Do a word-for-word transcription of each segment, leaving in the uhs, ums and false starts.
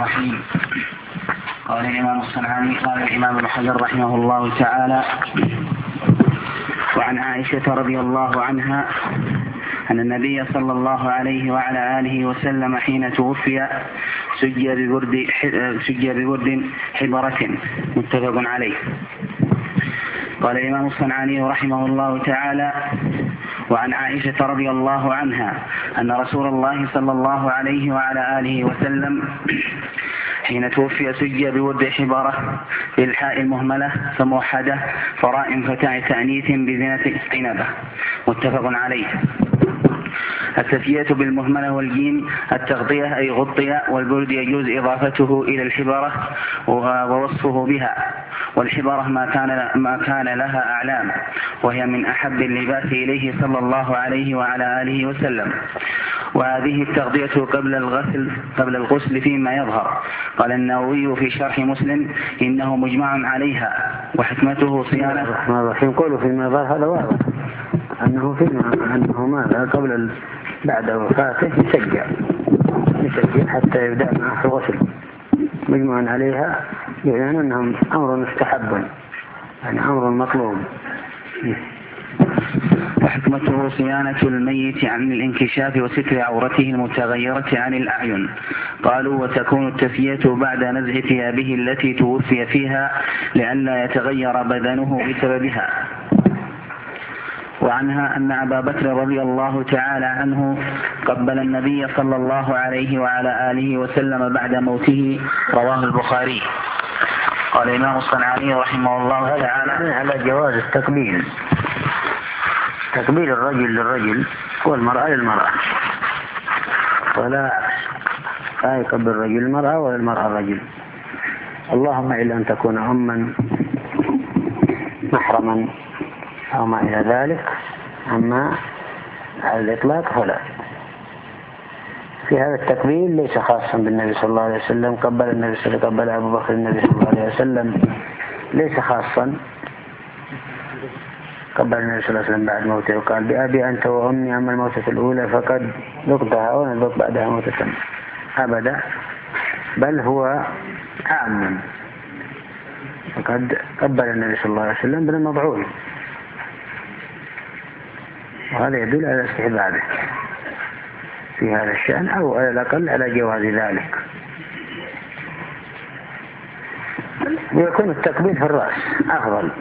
الرحيم. قال الإمام الصنعاني قال الإمام ابن حجر رحمه الله تعالى: وعن عائشة رضي الله عنها أن النبي صلى الله عليه وعلى آله وسلم حين توفي سجي ببرد سجي ببرد حبرة متفق عليه. قال الإمام الصنعاني رحمه الله تعالى: وعن عائشة رضي الله عنها أن رسول الله صلى الله عليه وعلى آله وسلم حين توفي سجي بورد حبارة بالحاء المهملة فموحدة فراء فتاع تأنيث بزنة عنبة متفق عليه. التسجية بالمهملة والجيم التغطية أي غطية، والبرد يجوز إضافته إلى الحبارة ووصفه بها، والحبارة ما كان, ما كان لها أعلام، وهي من أحب اللباس إليه صلى الله عليه وعلى آله وسلم. وهذه التغطية قبل الغسل قبل الغسل فيما يظهر. قال النووي في شرح مسلم: إنه مجمع عليها وحكمته صيانة. الرحمن الرحيم. قوله فيما يظهر هذا واضح أنه فيما أنه ماذا قبل بعد وفاته يسجع يسجع حتى يبدأ معه في الغسل. مجمع عليها يعني أنهم أمر مستحب، يعني أمر مطلوب. وحكمته صيانة الميت عن الانكشاف وستر عورته المتغيرة عن الأعين. قالوا: وتكون التسية بعد نزع ثيابه التي توفي فيها لئلا يتغير بدنه بسببها. وعنها أن أبا بكر رضي الله تعالى عنه قبل النبي صلى الله عليه وعلى آله وسلم بعد موته، رواه البخاري. قال الإمام الصنعاني رحمه الله تعالى: على جواز التقبيل، تقبيل الرجل للرجل والمرأة للمرأة، ولا لا يقبل الرجل المرأة ولا المرأة الرجل، اللهم إلا أن تكون أما محرما أو ما إلى ذلك، أما على الإطلاق فلا. في هذا التقبيل ليس خاصا بالنبي صلى الله عليه وسلم، قبل النبي صلى الله عليه وسلم قبل أبو بكر النبي صلى الله عليه وسلم، ليس خاصا قبل النبي صلى الله عليه وسلم بعد موته، وقال: بأبي أنت وأمي، أما الموتة الأولى فقد ذقتها ونذق بعدها موتة أبدا، بل هو أعمم، وقد قبل النبي صلى الله عليه وسلم بالمضعون، وهذا يدل على استحبابه في هذا الشأن، أو على الأقل على جواز ذلك. ويكون التقبيل في الرأس أفضل.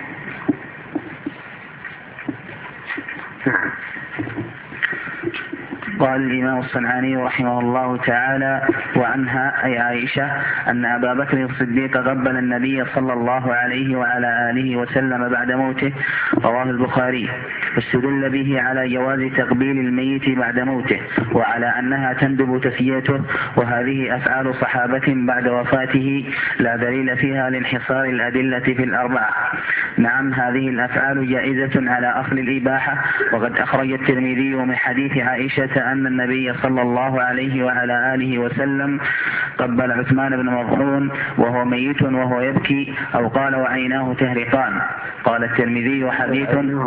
قال الإمام الصنعاني رحمه الله تعالى: وعنها أي عائشة أن أبا بكر الصديق قبل النبي صلى الله عليه وعلى آله وسلم بعد موته، رواه البخاري. واستدل به على جواز تقبيل الميت بعد موته، وعلى أنها تندب تسييته، وهذه أفعال صحابة بعد وفاته لا دليل فيها لانحصار الأدلة في الأربعة. نعم، هذه الأفعال جائزة على أصل الإباحة. وقد أخرج الترمذي من حديث عائشة أن النبي صلى الله عليه وعلى آله وسلم قبل عثمان بن مظعون وهو ميت وهو يبكي، أو قال: وعيناه تهرقان. قال الترمذي: حديث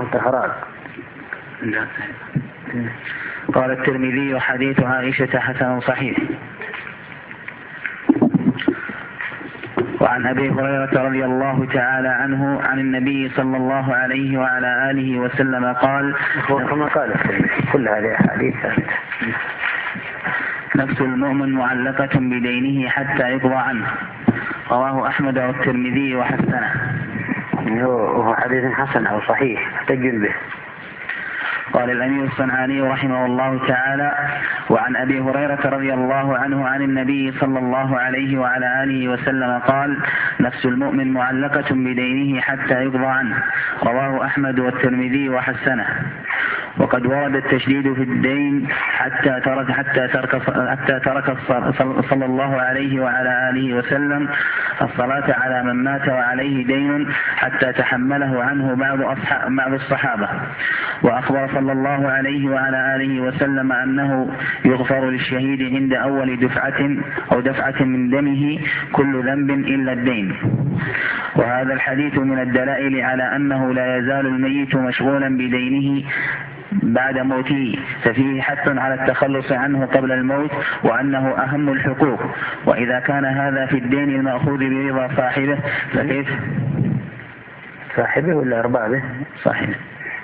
قال الترمذي: حديث عائشة حسن صحيح. وعن أبي هريرة رضي الله تعالى عنه عن النبي صلى الله عليه وعلى آله وسلم قال: كما قال كل هذه أحاديث نفس المؤمن معلقة بدينه حتى يقضى عنه. رواه أحمد والترمذي وحسنه. وهو حديث حسن أو صحيح احتج به. قال الأمير الصنعاني رحمه الله تعالى: وعن أبي هريرة رضي الله عنه عن النبي صلى الله عليه وعلى آله وسلم قال: نفس المؤمن معلقة بدينه حتى يقضى عنه. رواه أحمد والترمذي وحسنه. وقد ورد التشديد في الدين حتى ترك حتى ترك حتى ترك صلى الله عليه وعلى آله وسلم الصلاة على من مات وعليه دين حتى تحمله عنه بعض أصحاب بعض الصحابة. وأخبر صلى الله عليه وعلى آله وسلم أنه يغفر للشهيد عند أول دفعة أو دفعة من دمه كل ذنب إلا الدين. وهذا الحديث من الدلائل على أنه لا يزال الميت مشغولا بدينه بعد موته، ففيه حث على التخلص عنه قبل الموت وأنه أهم الحقوق. وإذا كان هذا في الدين المأخوذ برضا صاحبه فكيف صاحبه ولا أربابه؟ صاحبه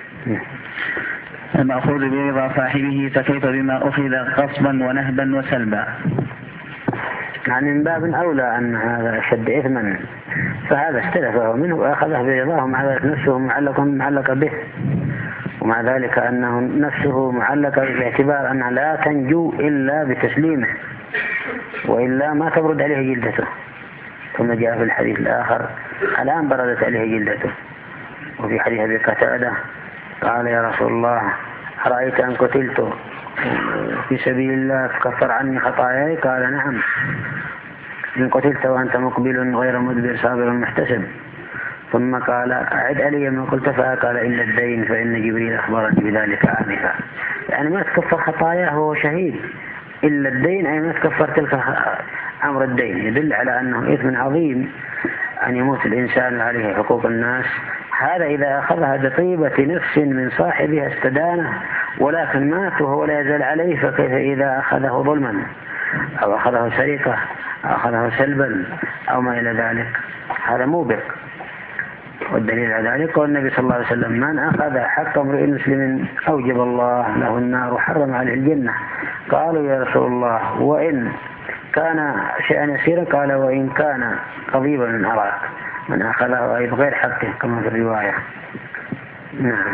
المأخوذ برضا صاحبه فكيف بما أخذ غصبا ونهبا وسلبا؟ يعني من باب أولى أن هذا أشد إثما، فهذا استلفه منه وأخذه برضاه، مع ذلك نفسه معلق معلق به، ومع ذلك أنه نفسه معلقة باعتبار أنها لا تنجو إلا بتسليمه، وإلا ما تبرد عليه جلدته. ثم جاء في الحديث الآخر الآن بردت عليه جلدته. وفي حديث أبي قتادة قال يا رسول الله أرأيت أن قتلت في سبيل الله فكفر عني خطاياي؟ قال نعم، إن قتلت وأنت مقبل غير مدبر صابر محتسب. ثم قال أعد علي ما قلت، فقال إلا الدين فإن جبريل أخبرني بذلك آنفا. يعني ما تكفر خطاياه وهو شهيد، إلا الدين أي ما تكفر تلك أمر الدين. يدل على أنه إثم عظيم أن يموت الإنسان عليه حقوق الناس. هذا إذا أخذها بطيبة نفس من صاحبها استدانه، ولكن مات وهو لا يزال عليه، فكيف إذا أخذه ظلما أو أخذه سرقة أو أخذه سلبا أو ما إلى ذلك؟ هذا موبق. والدليل على ذلك قال النبي صلى الله عليه وسلم من أخذ حق امرئ مسلم أوجب الله له النار وحرم عليه الجنة. قالوا يا رسول الله وإن كان شيئا يسيرا؟ قال وإن كان قضيبا من أراك، من أخذه أي بغير حقه كما في الرواية. نعم.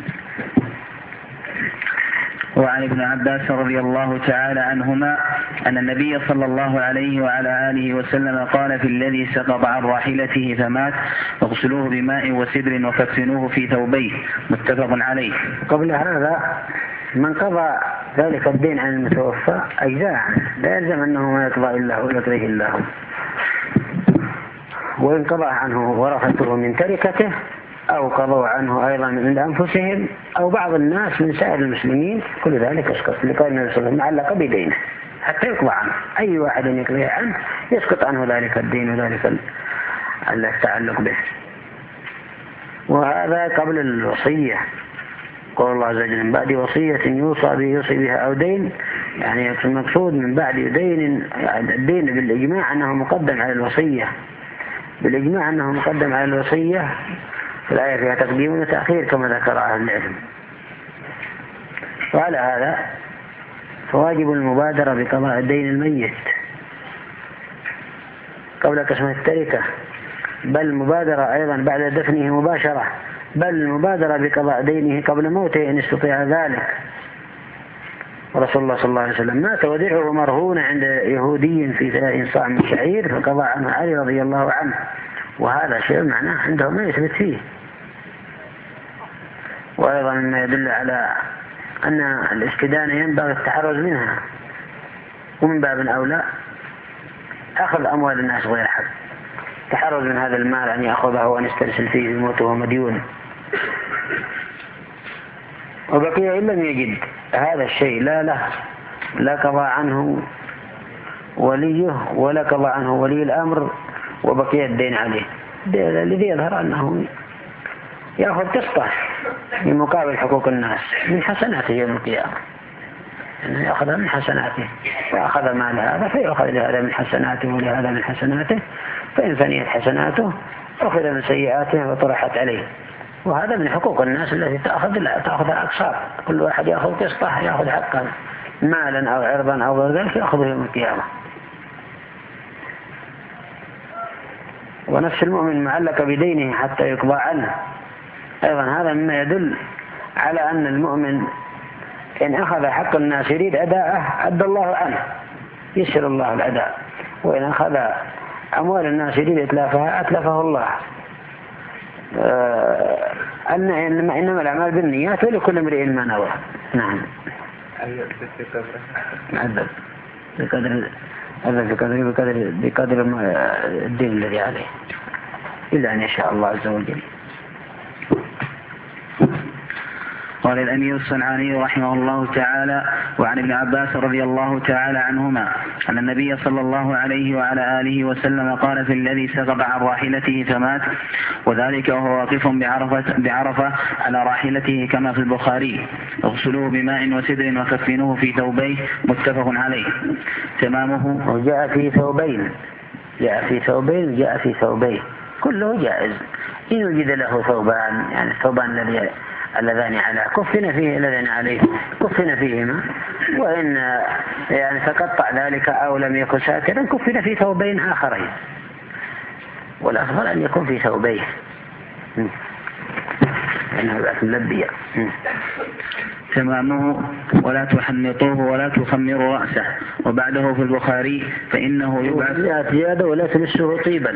وعن ابن عباس رضي الله تعالى عنهما أن النبي صلى الله عليه وعلى آله وسلم قال في الذي سقط عن راحلته فمات اغسلوه بماء وسدر وكفنوه في ثوبيه، متفق عليه. قبل هذا من قضى ذلك الدين عن المتوفى أجزاء عنه، لا يلزم أنه ما يقضى إلا هو يقضيه الله. وإن قضى عنه ورثته من تركته أو قضوا عنه أيضا من أنفسهم أو بعض الناس من سائر المسلمين، كل ذلك يسقط، لقول النبي صلى الله عليه وسلم معلق بدينه حتى يقضى عنه. أي واحد يقضي عنه يسقط عنه ذلك الدين وذلك التعلق به. وهذا قبل الوصية. قول الله عز وجل من بعد وصية يوصى به يوصي بها أو دين، يعني المقصود من بعد دين، يعني الدين بالإجماع أنه مقدم على الوصية، بالإجماع أنه مقدم على الوصية. في الآية فيها تقديم وتأخير كما ذكر أهل العلم. وعلى هذا فواجب المبادرة بقضاء الدين الميت قبل قسمة التركة، بل المبادرة أيضا بعد دفنه مباشرة، بل المبادرة بقضاء دينه قبل موته إن استطيع ذلك. ورسول الله صلى الله عليه وسلم مات وديعه مرهون عند يهودي في ثلاثين صاع من شعير فقضى عنه علي رضي الله عنه، وهذا شيء معناه عنده ما يثبت فيه. وأيضا مما يدل على أن الاستدانة ينبغي التحرز منها، ومن باب أولى أخذ أموال الناس غير حق، تحرز من هذا المال أن يأخذه وأن يسترسل فيه بموته ومديون. وبقي إن لم يجد هذا الشيء لا له لا قضى عنه وليه ولا قضى عنه ولي الأمر، وبقي الدين عليه، الذي يظهر أنه يأخذ قسطه من مقابل حقوق الناس من حسناته يوم القيامة، أنه يأخذ من حسناته، وأخذ مال هذا فيأخذ لهذا من حسناته ولهذا من حسناته، فإن فنيت حسناته أخذ من سيئاته وطرحت عليه. وهذا من حقوق الناس التي تأخذ تأخذ الأقساط، كل واحد يأخذ قسطه، يأخذ حقا مالا أو عرضا أو غير ذلك يأخذه يوم القيامة. ونفس المؤمن معلق بدينه حتى يقضى عنه، أيضا هذا مما يدل على أن المؤمن إن أخذ حق الناس يريد أداءه أدى الله عنه، يسر الله الأداء، وإن أخذ أموال الناس يريد إتلافها أتلفه الله. آه أن إنما الأعمال بالنيات ولكل امرئ ما نوى. نعم. عذب بقدر هذا بقدر بقدر بقدر الدين الذي عليه، إلا أن يشاء الله عز وجل. قال الأمير الصنعاني رحمه الله تعالى: وعن ابن عباس رضي الله تعالى عنهما أن النبي صلى الله عليه وعلى آله وسلم قال في الذي سقط عن راحلته فمات، وذلك وهو واقف بعرفة, بعرفة على راحلته كما في البخاري: اغسلوه بماء وسدر وكفنوه في ثوبيه، متفق عليه. تمامه. وجاء في ثوبين، جاء في ثوبين جاء في ثوبين كله جائز إن وجد له ثوبان، يعني الثوبان الذي اللذان على كفن فيه اللذان عليه كفن فيهما، وإن يعني تقطع ذلك أو لم يكن ساترا كفن في ثوبين آخرين، والأفضل أن يكون في ثوبين لأنه يبقى ملبيا. تمامه: ولا تحنطوه ولا تخمروا رأسه، وبعده في البخاري: فإنه يبعث زيادة ولا تمسه طيبا.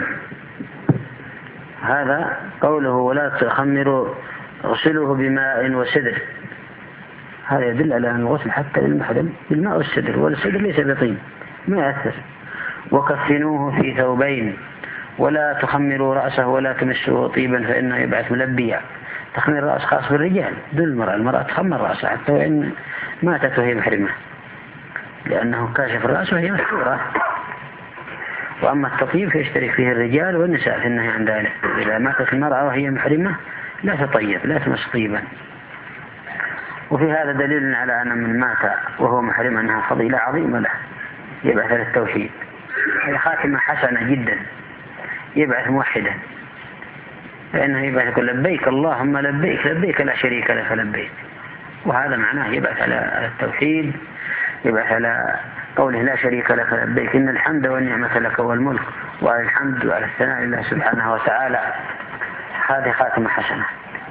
هذا قوله ولا تخمروا اغسلوه بماء وسدر، هذا يدل على أن الغسل حتى للمحرم بالماء والسدر، والسدر ليس بطيب ما يأثر. وكفنوه في ثوبين، ولا تخمروا رأسه ولا تمسوه طيبا فإنه يبعث ملبيا. تخمير الرأس خاص بالرجال دون المرأة، المرأة تخمر رأسها حتى وإن ماتت وهي محرمة، لأنه كاشف الرأس وهي مستورة. وأما التطيب فيشترك فيه الرجال والنساء في النهي عن ذلك. إذا ماتت المرأة وهي محرمة لا تطيب، لا تمس طيبا. وفي هذا دليل على أن من مات وهو محرم أنها فضيلة عظيمة له، يبعث للتوحيد، هي خاتمة حسنة جدا، يبعث موحدا، فإنه يبعث يقول لبيك اللهم لبيك لبيك لا شريك لك لبيك، وهذا معناه يبعث على التوحيد، يبعث على قوله لا شريك لك لبيك إن الحمد والنعمة لك والملك، وعلى الحمد وعلى الثناء لله سبحانه وتعالى. هذه خاتمة حسنة.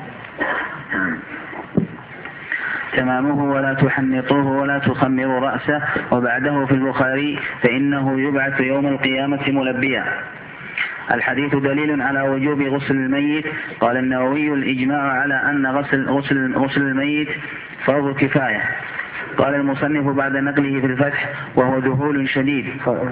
تمامه: ولا تحنطوه ولا تخمروا رأسه، وبعده في البخاري: فإنه يبعث يوم القيامة ملبيا. الحديث دليل على وجوب غسل الميت. قال النووي: الإجماع على أن غسل, غسل, غسل الميت فرض كفاية. قال المصنف بعد نقله في الفتح: وهو ذهول شديد،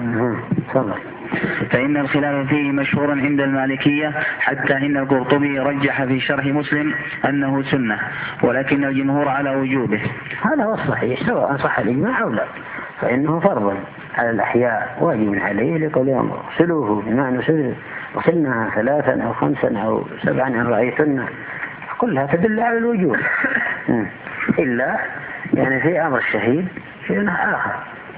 فإن الخلاف فيه مشهور عند المالكية، حتى إن القرطبي رجح في شرح مسلم أنه سنة، ولكن الجمهور على وجوبه. هذا هو الصحيح سواء صح الإجماع أو لا، فإنه فرض على الأحياء واجب عليه لقول يوم اغسلوه بمعنى سدر، غسلناها ثلاثا أو خمسا أو سبعا إن رأيتن، كلها تدل على الوجوب، إلا يعني في أمر الشهيد شيء آخر.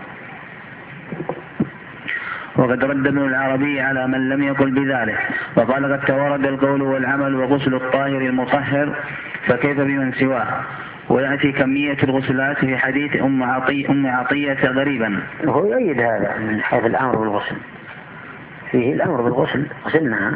وقد رد ابن العربي على من لم يقل بذلك، وقال قد تورد القول والعمل وغسل الطاهر المطهر، فكيف بمن سواه؟ ويأتي كمية الغسلات في حديث أم عطية, أم عطية غريبا. هو يؤيد هذا من حيث الأمر بالغسل، فيه الأمر بالغسل غسلناها،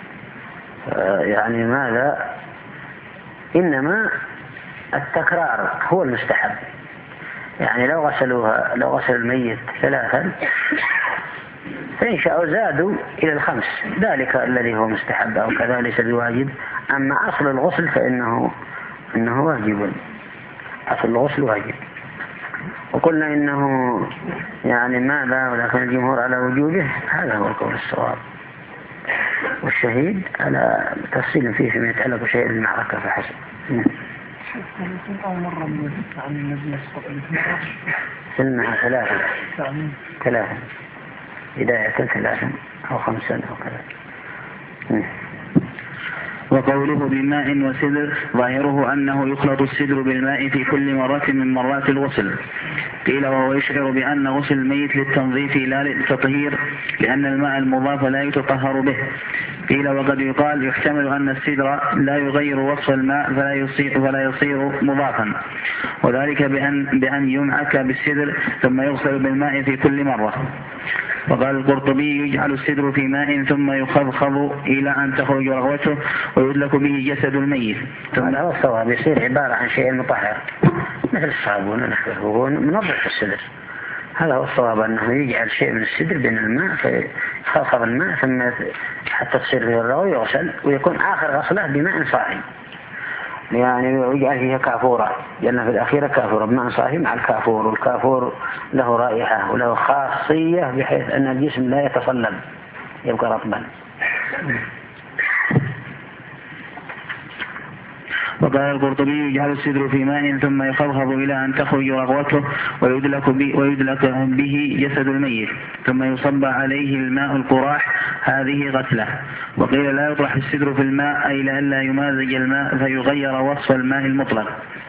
يعني ماذا؟ إنما التكرار هو المستحب، يعني لو غسلوها لو غسل الميت ثلاثا فإن شاءوا زادوا إلى الخمس، ذلك الذي هو مستحب أو كذا ليس بواجب. أما أصل الغسل فإنه إنه واجب، أصل الغسل واجب. وقلنا إنه يعني ماذا، ولكن الجمهور على وجوبه، هذا هو القول الصواب. والشهيد على تفصيل فيه فيما يتعلق بشيء المعركة فحسب. أول مرة من عن النبي صلى الله عليه وسلم سنها ثلاثة ثلاثة بداية ثلاثة أو خمسة أو كذا. وقوله بماء وسدر ظاهره أنه يخلط السدر بالماء في كل مرة من مرات الغسل. قيل وهو يشعر بأن غسل الميت للتنظيف لا للتطهير، لأن الماء المضاف لا يتطهر به. قيل وقد يقال يحتمل أن السدر لا يغير وصف الماء فلا يصير, فلا يصير مضافا، وذلك بأن, بأن يمعك بالسدر ثم يغسل بالماء في كل مرة. وقال القرطبي يجعل السدر في ماء ثم يخضخض إلى أن تخرج رغوته ويدلك به جسد الميت. هذا هو الصواب، يصير عبارة عن شيء مطهر مثل الصابون ونحوه منظف السدر. هذا هو الصواب، أنه يجعل شيء من السدر بين الماء فيخفض الماء ثم حتى تصير فيه الرغوة يغسل، ويكون آخر غسله بماء صافي، يعني يجعل فيها كافورة، لأن في الأخيرة كافورة بماء صافي مع الكافور، والكافور له رائحة وله خاصية بحيث أن الجسم لا يتصلب يبقى رطبا. وقال القرطبي يجعل السدر في ماء ثم يخضخض إلى أن تخرج رغوته ويدلك, بي ويدلك به جسد الميت ثم يصب عليه الماء القراح، هذه غسلة. وقيل لا يطرح السدر في الماء أي لئلا يمازج الماء فيغير وصف الماء المطلق.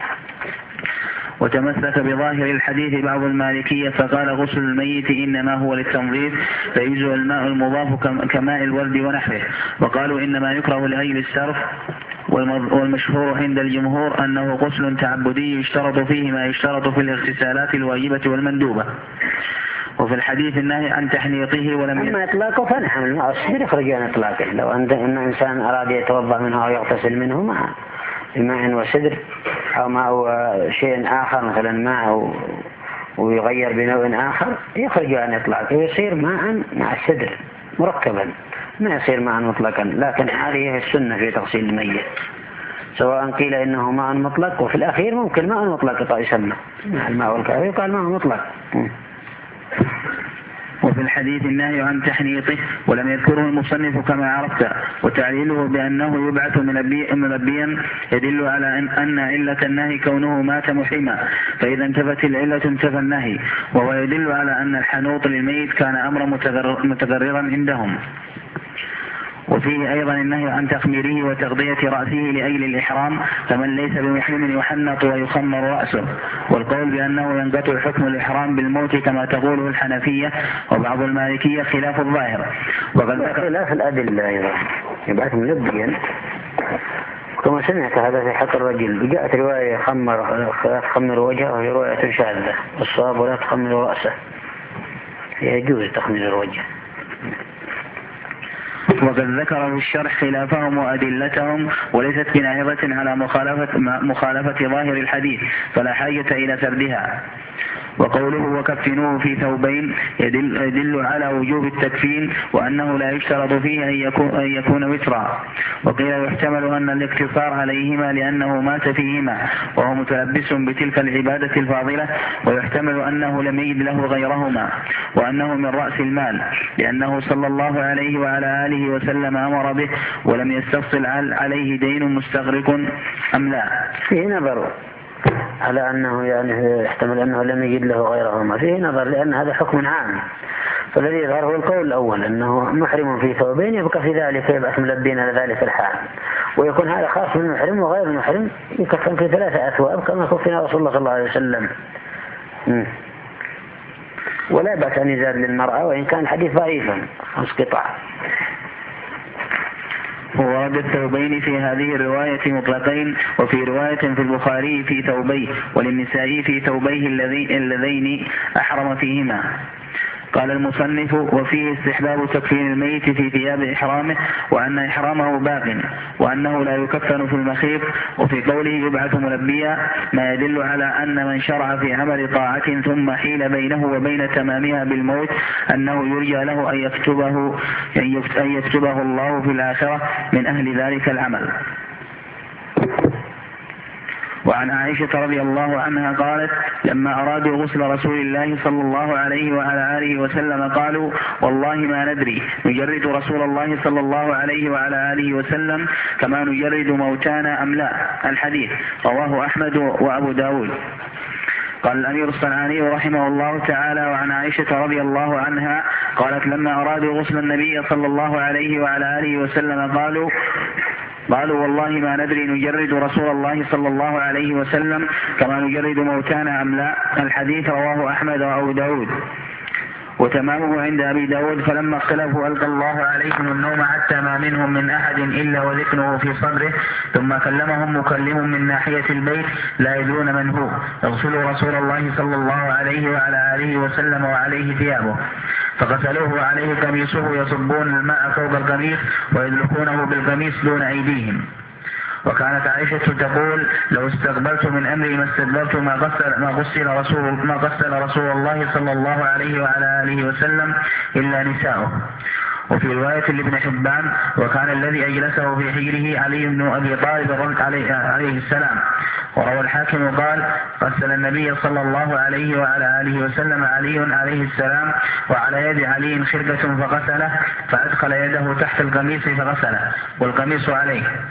وتمسك بظاهر الحديث بعض المالكية فقال غسل الميت إنما هو للتنظيف فيجزء الماء المضاف كماء الورد ونحوه. وقالوا إنما يكره لأجل السرف. والمشهور عند الجمهور أنه غسل تعبدي يشترط فيه ما يشترط في الاغتسالات الواجبة والمندوبة. وفي الحديث النهي عن تحنيطه ولم أما إطلاقه فنحن الماء السدر يخرج عن إطلاقه. لو أن إنسان أراد يتوضأ منه أو يغتسل منه مع الماء وسدر أو ماء شيء آخر مثلا ماء ويغير بنوع آخر يخرج عن إطلاقه ويصير ماء مع السدر مركبا، ما يصير ماء مطلقا. لكن هذه السنة في تغسيل الميت، سواء قيل إنه ماء مطلق وفي الأخير ممكن ماء مطلق يسمى مع الماء والكافي يقال ماء مطلق. وفي الحديث النهي عن تحنيطه ولم يذكره المصنف كما عرفت، وتعليله بأنه يبعث ملبيا يدل على أن علة النهي كونه مات محرما، فإذا انتفت العلة انتفى النهي، وهو يدل على أن الحنوط للميت كان أمرا متغررا عندهم. وفيه أيضا النهي عن تخميره وتغطية رأسه لأجل الإحرام، فمن ليس بمحرم يحنط ويخمر رأسه. والقول بأنه ينقطع حكم الإحرام بالموت كما تقوله الحنفية وبعض المالكية خلاف الظاهر. وقد خلاف الأدلة أيضا يبعث ملبيا كما سمعت هذا في حق الرجل. جاءت رواية خمر تخمر وجهه وهي رواية شاذة، الصواب ولا تخمر رأسه، يجوز تخمير الوجه. وقد ذكر في الشرح خلافهم وأدلتهم وليست بناهضة على مخالفة, مخالفة ظاهر الحديث فلا حاجة إلى سردها. وقوله وكفنوه في ثوبين يدل, يدل على وجوب التكفين وأنه لا يشترط فيه أن يكون, أن يكون وترا. وقيل يحتمل أن الاقتصار عليهما لأنه مات فيهما وهو متلبس بتلك العبادة الفاضلة، ويحتمل أنه لم يجد له غيرهما وأنه من رأس المال لأنه صلى الله عليه وعلى آله وسلم أمر به ولم يستفصل عليه دين مستغرق أم لا. فيه نظر على أنه يعني يحتمل أنه لم يجد له غيرهما، فيه نظر لأن هذا حكم عام، فالذي يظهر هو القول الأول أنه محرم في ثوبين يبقى في ذلك يبقى ملبين على ذلك الحال، ويكون هذا خاص بالمحرم وغير المحرم يكفن في ثلاثة أثواب كما كفنا رسول الله صلى الله عليه وسلم. م. ولا بأس أن يزاد للمرأة وإن كان الحديث ضعيفا خمس قطع. وورد الثوبين في هذه الرواية مطلقين، وفي رواية في البخاري في ثوبيه وللنسائي في ثوبيه اللذين أحرم فيهما. قال المصنف وفيه استحباب تكفين الميت في ثياب إحرامه وأن إحرامه باق وأنه لا يكفن في المخيط. وفي قوله يبعث ملبيا ما يدل على أن من شرع في عمل طاعة ثم حيل بينه وبين تمامها بالموت أنه يرجى له أن يكتبه, أن يكتبه الله في الآخرة من أهل ذلك العمل. وعن عائشة رضي الله عنها قالت لما أرادوا غسل رسول الله صلى الله عليه وعلى آله وسلم قالوا والله ما ندري نجرد رسول الله صلى الله عليه وعلى آله وسلم كما نجرد موتانا أم لا. الحديث رواه أحمد وأبو داود. قال الأمير الصنعاني رحمه الله تعالى وعن عائشة رضي الله عنها قالت لما أرادوا غسل النبي صلى الله عليه وعلى آله وسلم قالوا قالوا والله ما ندري نجرد رسول الله صلى الله عليه وسلم كما نجرد موتانا أم لا. الحديث رواه أحمد وأبو داود. وتمامه عند أبي داود فلما اختلفوا ألقى الله عليهم النوم حتى ما منهم من أحد إلا وذكره في صدره ثم كلمهم مكلم من ناحية البيت لا يدرون من هو يغسلوا رسول الله صلى الله عليه وعلى آله وسلم وعليه ثيابه فغسلوه وعليه قميصه يصبون الماء فوق القميص ويدلكونه بالقميص دون أيديهم. وكانت عائشة تقول لو استقبلت من أمري ما استدبرت ما غسل, ما غسل رسول ما غسل رسول الله صلى الله عليه وعلى آله وسلم إلا نساؤه. وفي رواية لابن حبان وكان الذي أجلسه في حجره علي بن أبي طالب عليه, عليه السلام. وروى الحاكم قال غسل النبي صلى الله عليه وعلى آله وسلم علي عليه السلام وعلى يد علي خرقة فغسله فأدخل يده تحت القميص فغسله والقميص عليه.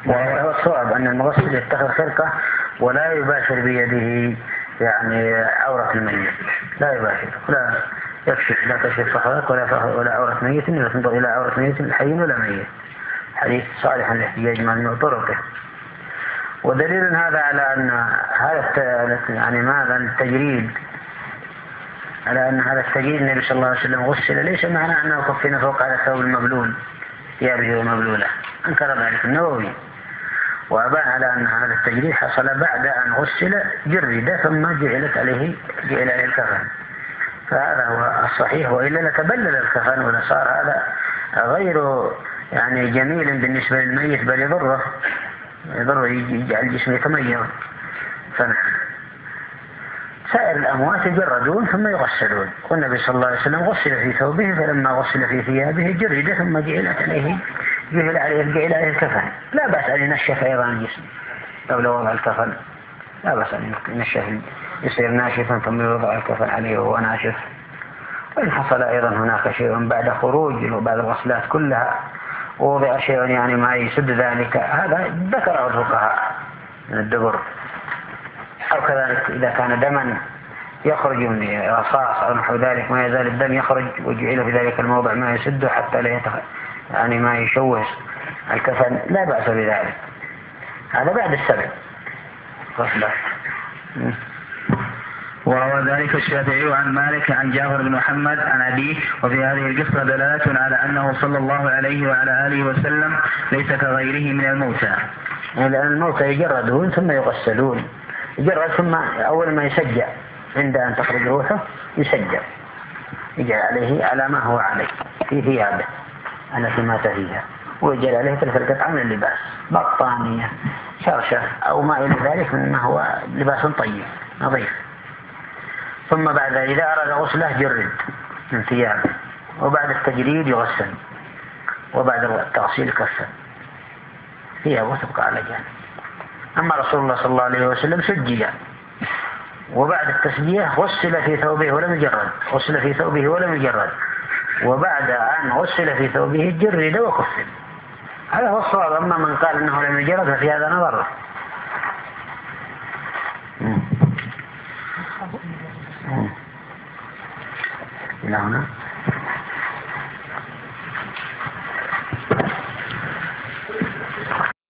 وهو الصواب أن المغسل يتخذ خرقة ولا يباشر بيده يعني عورة الميت، لا يباشر، لا يكشف، لا تكشف فخذك ولا ولا عورة ميت، لا تنظر إلى عورة ميت حي ولا ميت. حديث صالح الاحتجاج من طرقه. ودليل هذا على أن هذا يعني ماذا التجريد، على أن هذا التجريد النبي صلى الله عليه وسلم غسل ليس معنى أنه كفنا فوق على الثوب المبلول ثيابه ومبلولة، أنكر ذلك النووي، وأبان على أن هذا التجريد حصل بعد أن غسل جرد ثم جعلت عليه جعل عليه الكفن، فهذا هو الصحيح، وإلا لتبلل الكفن ولا صار هذا غير يعني جميل بالنسبة للميت، بل يضره يضره يجعل الجسم يتميز. فنعم. سائر الأموات يجردون ثم يغسلون، والنبي صلى الله عليه وسلم غسل في ثوبه، فلما غسل في ثيابه جرد ثم جعلت عليه جعل عليه جعل عليه الكفن. لا بأس أن ينشف أيضا الجسم قبل وضع الكفن، لا بأس أن ينشف يصير ناشفا ثم يوضع الكفن عليه وهو ناشف. وإن حصل أيضا هناك شيء بعد خروج وبعد الغسلات كلها ووضع شيء يعني ما يسد ذلك، هذا ذكره الفقهاء من الدبر. أو كذلك إذا كان دما يخرج من رصاص أو نحو ذلك ما يزال الدم يخرج وجعل في ذلك الموضع ما يسده حتى لا يتخ... يعني ما يشوه الكفن، لا بأس بذلك. هذا بعد السبع غسلة. وروى ذلك الشافعي عن مالك عن جابر بن محمد عن أبيه. وفي هذه القصة دلالة على أنه صلى الله عليه وعلى آله وسلم ليس كغيره من الموتى، لأن الموتى يجردون ثم يغسلون، يجرد ثم أول ما يسجع عند أن تخرج روحه يسجع، يجعل عليه على ما هو عليه في ثيابه التي مات فيها، ويجعل عليه تلك القطعة من اللباس، بطانية شرشة أو ما إلى ذلك مما هو لباس طيب نظيف. ثم بعد إذا أراد غسله جرد من ثيابه، وبعد التجريد يغسل، وبعد التغسيل يكفن ثيابه تبقى على جانب. أما رسول الله صلى الله عليه وسلم سجي، وبعد التسجية غسل في ثوبه ولم يجرد، غسل في ثوبه ولم يجرد، وبعد أن غسل في ثوبه جرد وكفن. هذا هو الصواب. أما من قال أنه لم يجرد ففي هذا نظر. إلى هنا.